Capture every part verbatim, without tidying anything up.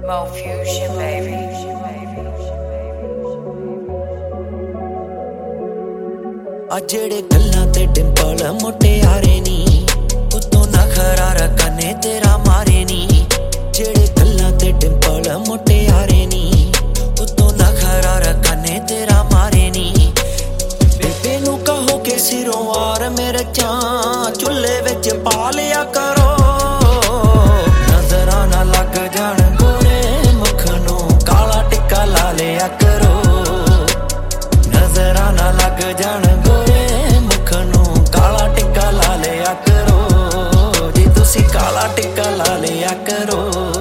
Mo Fusion, baby. ਆ ਜਿਹੜੇ ਗੱਲਾਂ ਤੇ ਡਿੰਪਲ ਮੁਟਿਆਰੇ ਨੀ ਉਤੋਂ ਨਾ ਖਰਾਰਾ ਕੰਨੇ ਤੇਰਾ ਮਾਰੇ ਨੀ ਜਿਹੜੇ ਗੱਲਾਂ ਤੇ ਡਿੰਪਲ ਮੁਟਿਆਰੇ ਨੀ ਉਤੋਂ ਨਾ ਖਰਾਰਾ ਕੰਨੇ ਤੇਰਾ ਮਾਰੇ ਨੀ ਬੇਬੇ ਨੂੰ ਕਹੋ ਕਿ ਸਿਰੋਂ ਵਾਰ ਮੇਰੇ ਚਾਂ ਚੁੱਲ੍ਹੇ ਵਿੱਚ ਪਾ ਲਿਆ ਕਰੋ ਨਜ਼ਰਾਂ ਨਾ ਲੱਗ ਜਾਣ ਗੋਰੇ ਮੁਖ ਨੂੰ ਕਾਲਾ ਟਿੱਕਾ ਲਾ ਲਿਆ ਕਰੋ ਨਜ਼ਰਾਂ ਨਾ ਲੱਗ ਜਾਣ ਕਾਲਾ ਟਿੱਕਾ ਲਾ ਲਿਆ ਕਰੋ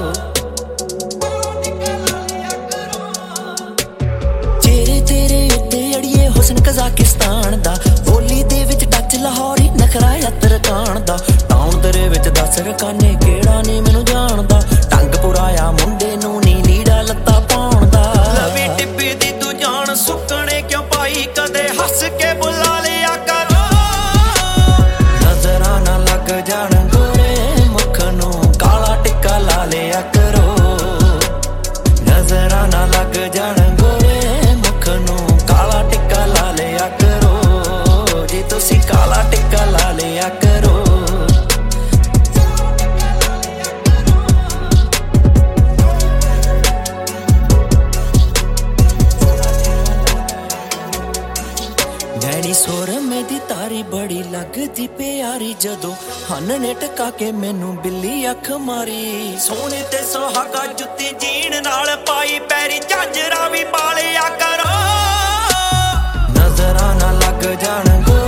ਚਿਹਰੇ ਤੇਰੇ ਉੱਤੇ ਅੜੀਏ ਹੁਸਨ ਕਜ਼ਾਕਿਸਤਾਨ ਦਾ ਬੋਲੀ ਦੇ ਵਿੱਚ ਟੱਚ ਲਾਹੌਰੀ ਨਖਰਾ ਯਾਤਰ ਕਾਣ ਦਾ ਟਾਊਨ ਤੇਰੇ ਵਿੱਚ ਦੱਸ ਰਕਾਨੇ ਕਿਹੜਾ ਨੀ ਮੈਨੂੰ ਜਾਣਦਾ ਟੰਗ ਪੁਰਾਇਆ ਮੁੰਡੇ ਨੂੰ ਨੀ ਲੀੜਾ ਲੱਤਾ ਪਾਉਣ ਦਾ ਲਵੀ ਟਿੱਪੀ ਦੀ ਤੂੰ ਜਾਣ ਸੁੱਕਣੇ ਕਿਉਂ ਪਾਈ ਕਦੇ ਹੱਸ ਕੇ ਬੁਲਾ ਲਿਆ ਕਰੋ ਨਜ਼ਰਾਂ ਨਾ ਲੱਗ ਜਾਣ ਲਿਆ ਕਰੋ ਨਜ਼ਰਾਂ ਨਾ ਲੱਗ ਜਾਣ ਗੋਰੇ ਮੁਖ ਨੂੰ ਕਾਲਾ ਟਿੱਕਾ ਲਾ ਲਿਆ ਕਰੋ ਜੇ ਤੁਸੀਂ ਕਾਲਾ ਟਿੱਕਾ ਲਾ ਲਿਆ ਕਰੋ ਨੈਣੀ ਸੁਰਮੇ ਦੀ ਤਾਰੀ ਬੜੀ ਲੱਗਦੀ ਪਿਆਰੀ ਜਦੋਂ ਹੰਨ ਨੇ ਟਕਾ ਕੇ ਮੈਨੂੰ ਬਿੱਲੀ ਅੱਖ ਮਾਰੀ ਸੋਹਣੇ ਤੇ ਸੁਹਾਗਾ ਜੁੱਤੀ ਜੀਣ ਨਾਲ ਪਾਈ ਪੈਰੀ ਝਾਂਜਰਾਂ ਵੀ ਪਾ ਲਿਆ ਕਰੋ ਨਜ਼ਰਾਂ ਨਾ ਲੱਗ ਜਾਣ